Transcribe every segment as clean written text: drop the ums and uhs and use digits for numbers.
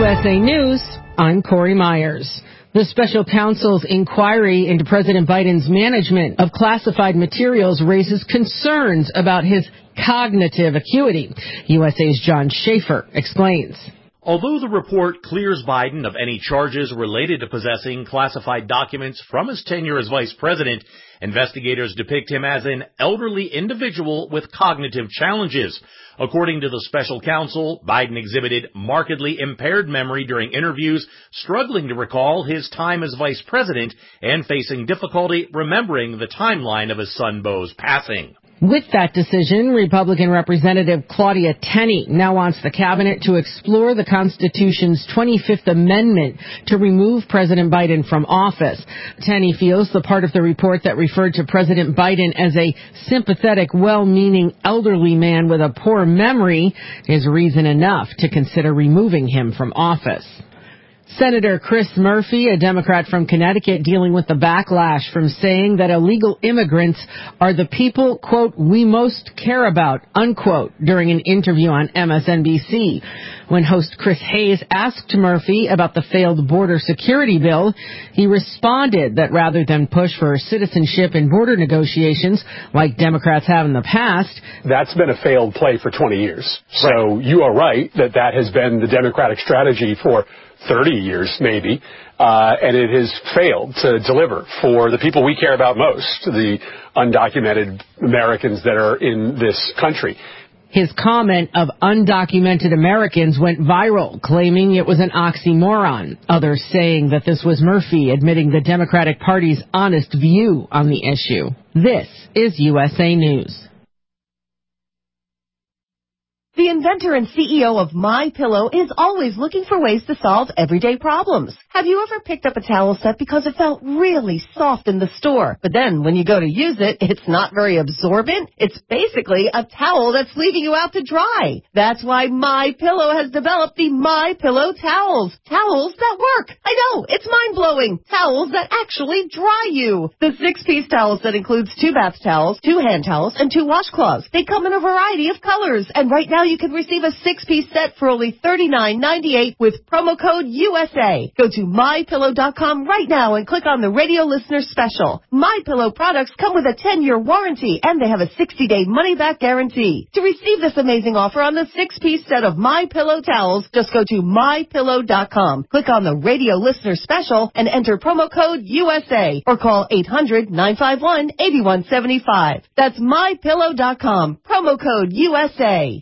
USA News, I'm Corey Myers. The special counsel's inquiry into President Biden's management of classified materials raises concerns about his cognitive acuity. USA's John Schaefer explains. Although the report clears Biden of any charges related to possessing classified documents from his tenure as vice president, investigators depict him as an elderly individual with cognitive challenges. According to the special counsel, Biden exhibited markedly impaired memory during interviews, struggling to recall his time as vice president and facing difficulty remembering the timeline of his son Beau's passing. With that decision, Republican Representative Claudia Tenney now wants the cabinet to explore the Constitution's 25th Amendment to remove President Biden from office. Tenney feels the part of the report that referred to President Biden as a sympathetic, well-meaning elderly man with a poor memory is reason enough to consider removing him from office. Senator Chris Murphy, a Democrat from Connecticut, dealing with the backlash from saying that illegal immigrants are the people, quote, we most care about, unquote, during an interview on MSNBC. When host Chris Hayes asked Murphy about the failed border security bill, he responded that rather than push for citizenship in border negotiations like Democrats have in the past, that's been a failed play for 20 years. So you are right that has been the Democratic strategy for 30 years, maybe, and it has failed to deliver for the people we care about most, the undocumented Americans that are in this country. His comment of undocumented Americans went viral, claiming it was an oxymoron. Others saying that this was Murphy admitting the Democratic Party's honest view on the issue. This is USA News. The inventor and CEO of MyPillow is always looking for ways to solve everyday problems. Have you ever picked up a towel set because it felt really soft in the store, but then when you go to use it, it's not very absorbent? It's basically a towel that's leaving you out to dry. That's why MyPillow has developed the MyPillow towels. Towels that work. I know, it's mind-blowing. Towels that actually dry you. The 6-piece towel set includes 2 bath towels, 2 hand towels, and 2 washcloths. They come in a variety of colors, and right now you can receive a 6-piece set for only $39.98 with promo code USA. Go to MyPillow.com right now and click on the radio listener special. MyPillow products come with a 10-year warranty and they have a 60-day money-back guarantee. To receive this amazing offer on the 6-piece set of MyPillow towels, just go to MyPillow.com. Click on the radio listener special and enter promo code USA or call 800-951-8175. That's MyPillow.com. Promo code USA.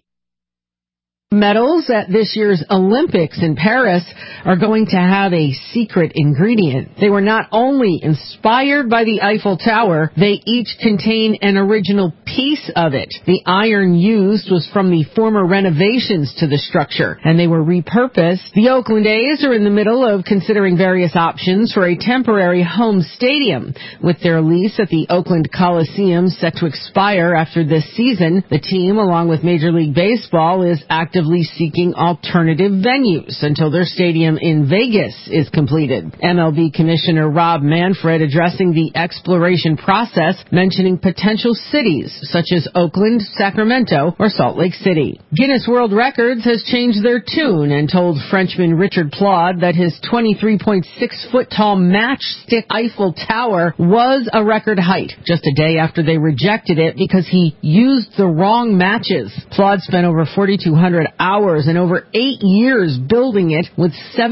Medals at this year's Olympics in Paris are going to have a secret ingredient. They were not only inspired by the Eiffel Tower, they each contain an original piece of it. The iron used was from the former renovations to the structure, and they were repurposed. The Oakland A's are in the middle of considering various options for a temporary home stadium. With their lease at the Oakland Coliseum set to expire after this season, the team, along with Major League Baseball, is actively seeking alternative venues until their stadium in Vegas is completed. MLB Commissioner Rob Manfred addressing the exploration process, mentioning potential cities such as Oakland, Sacramento, or Salt Lake City. Guinness World Records has changed their tune and told Frenchman Richard Plod that his 23.6-foot-tall matchstick Eiffel Tower was a record height, just a day after they rejected it because he used the wrong matches. Plod spent over 4,200 hours and over 8 years building it with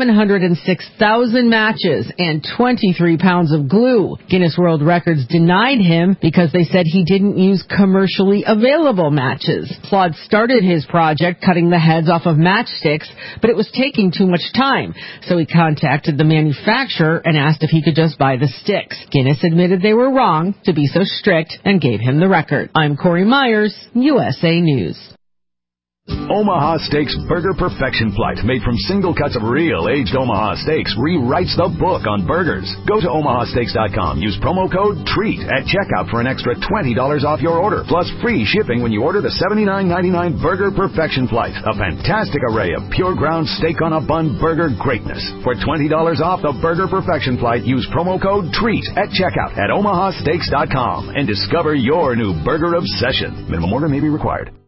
706,000 matches and 23 pounds of glue. Guinness World Records denied him because they said he didn't use commercially available matches. Plod started his project cutting the heads off of matchsticks, but it was taking too much time, so he contacted the manufacturer and asked if he could just buy the sticks. Guinness admitted they were wrong to be so strict and gave him the record. I'm Corey Myers, USA News. Omaha Steaks Burger Perfection Flight, made from single cuts of real aged Omaha steaks, rewrites the book on burgers. Go to omahasteaks.com. Use promo code TREAT at checkout for an extra $20 off your order, plus free shipping when you order the $79.99 Burger Perfection Flight. A fantastic array of pure ground steak on a bun burger greatness. For $20 off the Burger Perfection Flight, use promo code TREAT at checkout at omahasteaks.com and discover your new burger obsession. Minimum order may be required.